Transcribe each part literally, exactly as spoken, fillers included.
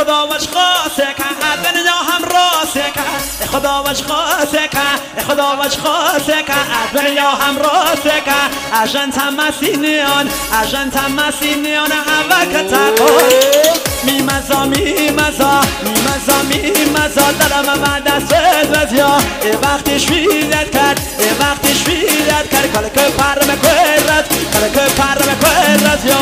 خدا وش خاصه که دنیا هم راسه که خدا وش خاصه که خدا وش خاصه که دنیا هم راسه که اجن تمسینیان اجن تمسینیان اوکتا کن می مزا می مزا می مزا می مزا دلم بعد از وزیا ای وقتی شویدت کرد ای وقتی شویدت کرد کل که پر مکرد کل که پر مکرد یا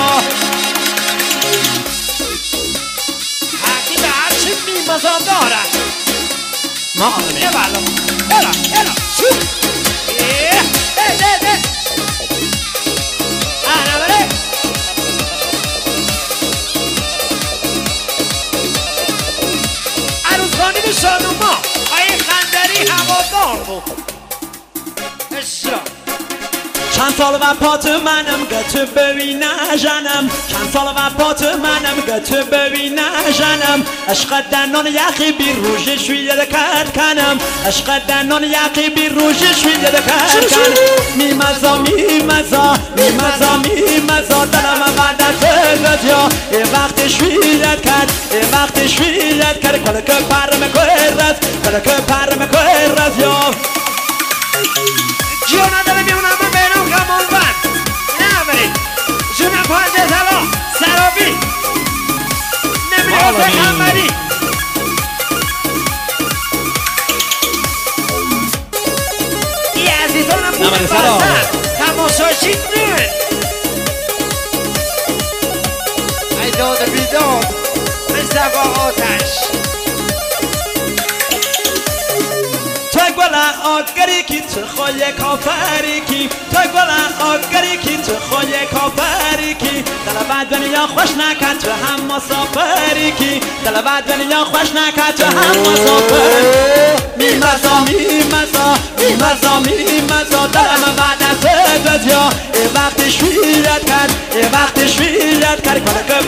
حقی به هر چی می مزا دارد ما آنمی یه بالا ایلا ایلا شو ایه ده ده ده انا بره عروضخانی به شانوما آیه خندری هوادار بود اشرا چند سال و پات منم گتو ببینه جنم چند سال و پات منم گتو ببینه جنم عشق دنان یخی بی روژه شویده کرد کنم عشق دنان یخی بی روژه شویده کرد کنم می مزا می مزا می مزا می مزا دلم بعد از وزیا ای وقت شویده کرد ای وقت شویده کرد کل که پر مکرد کل که پر مکرد یا جونا داره میونم من بینم کمال بند نه برید جونا پانجه سلا سرابی نمیلیوزه خمبری ای عزیزانم بود بستن تماشاشی نوید ای داد بیداد مثل با آتش تو گلن آگری کی تو خوی کافری کی تو گلن آگری کی تو خوی کافری کی دل بعد دنیا خوش نکن تو هم مسافری کی دل بعد دنیا خوش نکن تو هم مسافر می مزا می مزا می مزا می مزا دلم بعد از وزیا ای وقت شویدت کرد ای وقت شویدت کرد کل که